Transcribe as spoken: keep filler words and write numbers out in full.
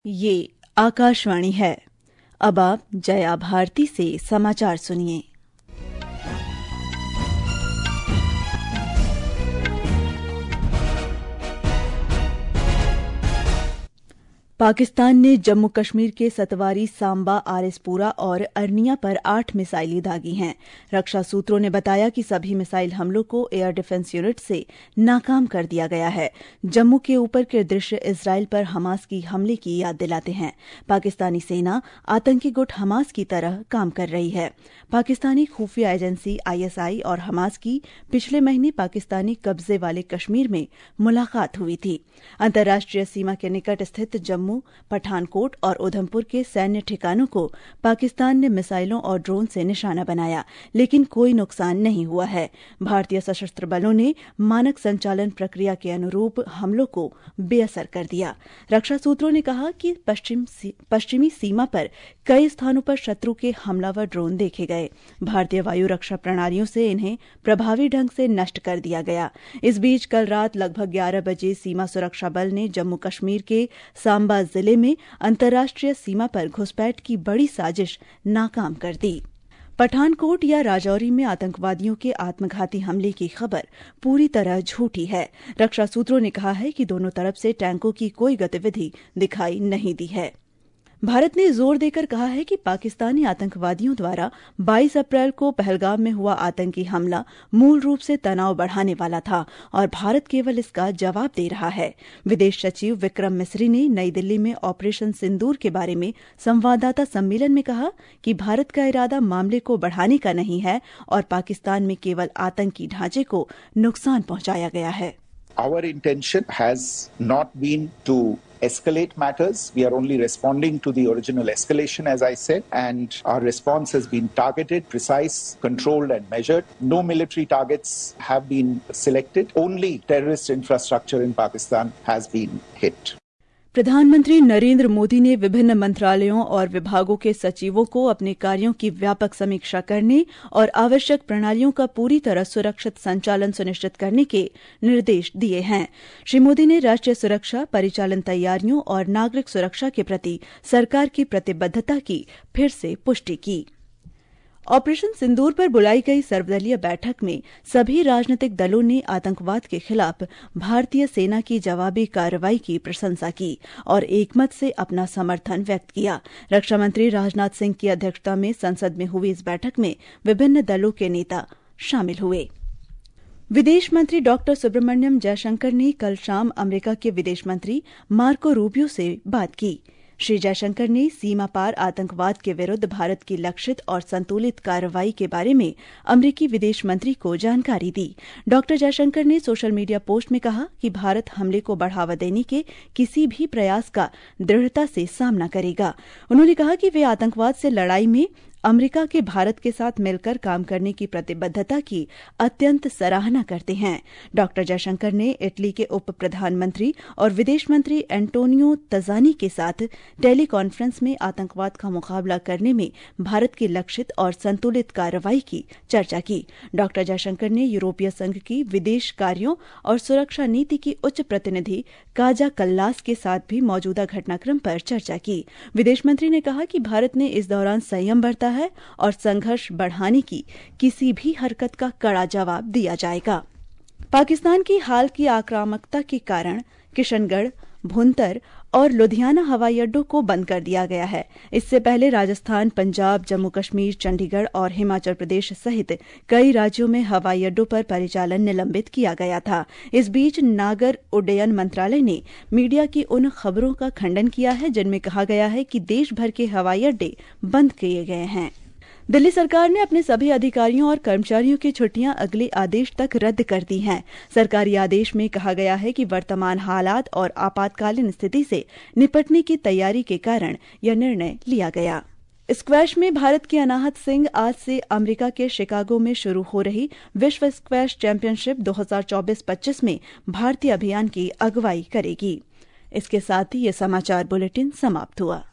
ये आकाशवाणी है। अब आप जया भारती से समाचार सुनिए। पाकिस्तान ने जम्मू कश्मीर के सतवारी, सांबा, आरएसपुरा और अरनिया पर आठ मिसाइलें दागी हैं। रक्षा सूत्रों ने बताया कि सभी मिसाइल हमलों को एयर डिफेंस यूनिट से नाकाम कर दिया गया है। जम्मू के ऊपर के दृश्य इजराइल पर हमास की हमले की याद दिलाते हैं। पाकिस्तानी सेना आतंकी गुट हमास की तरह काम कर रही है। पाकिस्तानी खुफिया एजेंसी आईएसआई और हमास की पिछले महीने पाकिस्तानी कब्जे वाले कश्मीर में मुलाकात हुई थी। अंतर्राष्ट्रीय सीमा के निकट स्थित जम्मू, पठानकोट और उधमपुर के सैन्य ठिकानों को पाकिस्तान ने मिसाइलों और ड्रोन से निशाना बनाया, लेकिन कोई नुकसान नहीं हुआ है। भारतीय सशस्त्र बलों ने मानक संचालन प्रक्रिया के अनुरूप हमलों को बेअसर कर दिया। रक्षा सूत्रों ने कहा कि पश्चिम सी, पश्चिमी सीमा पर कई स्थानों पर शत्रु के हमलावर ड्रोन देखे गए। भारतीय वायु रक्षा प्रणालियों से इन्हें प्रभावी ढंग से नष्ट कर दिया गया। इस बीच कल रात लगभग ग्यारह बजे सीमा सुरक्षा बल ने जम्मू कश्मीर के सांबा जिले में अंतर्राष्ट्रीय सीमा पर घुसपैठ की बड़ी साजिश नाकाम कर दी। पठानकोट या राजौरी में आतंकवादियों के आत्मघाती हमले की खबर पूरी तरह झूठी है। रक्षा सूत्रों ने कहा है कि दोनों तरफ से टैंकों की कोई गतिविधि दिखाई नहीं दी है। भारत ने जोर देकर कहा है कि पाकिस्तानी आतंकवादियों द्वारा बाईस अप्रैल को पहलगाम में हुआ आतंकी हमला मूल रूप से तनाव बढ़ाने वाला था और भारत केवल इसका जवाब दे रहा है। विदेश सचिव विक्रम मिस्री ने नई दिल्ली में ऑपरेशन सिंदूर के बारे में संवाददाता सम्मेलन में कहा कि भारत का इरादा मामले को बढ़ाने का नहीं है और पाकिस्तान में केवल आतंकी ढांचे को नुकसान पहुंचाया गया है। Our intention has not been to escalate matters. We are only responding to the original escalation, as I said, and our response has been targeted, precise, controlled and measured. No military targets have been selected. Only terrorist infrastructure in Pakistan has been hit. प्रधानमंत्री नरेंद्र मोदी ने विभिन्न मंत्रालयों और विभागों के सचिवों को अपने कार्यों की व्यापक समीक्षा करने और आवश्यक प्रणालियों का पूरी तरह सुरक्षित संचालन सुनिश्चित करने के निर्देश दिए हैं। श्री मोदी ने राष्ट्रीय सुरक्षा, परिचालन तैयारियों और नागरिक सुरक्षा के प्रति सरकार की प्रतिबद्धता की फिर से पुष्टि की। ऑपरेशन सिंदूर पर बुलाई गई सर्वदलीय बैठक में सभी राजनीतिक दलों ने आतंकवाद के खिलाफ भारतीय सेना की जवाबी कार्रवाई की प्रशंसा की और एकमत से अपना समर्थन व्यक्त किया। रक्षा मंत्री राजनाथ सिंह की अध्यक्षता में संसद में हुई इस बैठक में विभिन्न दलों के नेता शामिल हुए। विदेश मंत्री डॉक्टर सुब्रमण्यम जयशंकर ने कल शाम अमेरिका के विदेश मंत्री मार्को रूबियो से बात की। श्री जयशंकर ने सीमा पार आतंकवाद के विरुद्ध भारत की लक्षित और संतुलित कार्रवाई के बारे में अमेरिकी विदेश मंत्री को जानकारी दी। डॉक्टर जयशंकर ने सोशल मीडिया पोस्ट में कहा कि भारत हमले को बढ़ावा देने के किसी भी प्रयास का दृढ़ता से सामना करेगा। उन्होंने कहा कि वे आतंकवाद से लड़ाई में अमेरिका के भारत के साथ मिलकर काम करने की प्रतिबद्धता की अत्यंत सराहना करते हैं। डॉक्टर जयशंकर ने इटली के उप प्रधानमंत्री और विदेश मंत्री एंटोनियो तजानी के साथ टेली कॉन्फ्रेंस में आतंकवाद का मुकाबला करने में भारत की लक्षित और संतुलित कार्रवाई की चर्चा की। डॉक्टर जयशंकर ने यूरोपीय संघ की विदेश कार्यों और सुरक्षा नीति की उच्च प्रतिनिधि काजा कल्लास के साथ भी मौजूदा घटनाक्रम पर चर्चा की। विदेश मंत्री ने कहा कि भारत ने इस दौरान संयम बरता है और संघर्ष बढ़ाने की किसी भी हरकत का कड़ा जवाब दिया जाएगा। पाकिस्तान की हाल की आक्रामकता के कारण किशनगढ़, भुंतर और लुधियाना हवाई अड्डों को बंद कर दिया गया है। इससे पहले राजस्थान, पंजाब, जम्मू कश्मीर, चंडीगढ़ और हिमाचल प्रदेश सहित कई राज्यों में हवाई अड्डों पर परिचालन निलंबित किया गया था। इस बीच नागर उड्डयन मंत्रालय ने मीडिया की उन खबरों का खंडन किया है जिनमें कहा गया है कि देश भर के हवाई अड्डे बंद किए गए हैं। दिल्ली सरकार ने अपने सभी अधिकारियों और कर्मचारियों की छुट्टियां अगले आदेश तक रद्द कर दी हैं। सरकारी आदेश में कहा गया है कि वर्तमान हालात और आपातकालीन स्थिति से निपटने की तैयारी के कारण यह निर्णय लिया गया। स्क्वैश में भारत की अनाहत सिंह आज से अमेरिका के शिकागो में शुरू हो रही विश्व स्क्वैश चैंपियनशिप दो हज़ार चौबीस पच्चीस में भारतीय अभियान की अगुवाई करेगी। इसके साथ ही ये समाचार बुलेटिन समाप्त हुआ।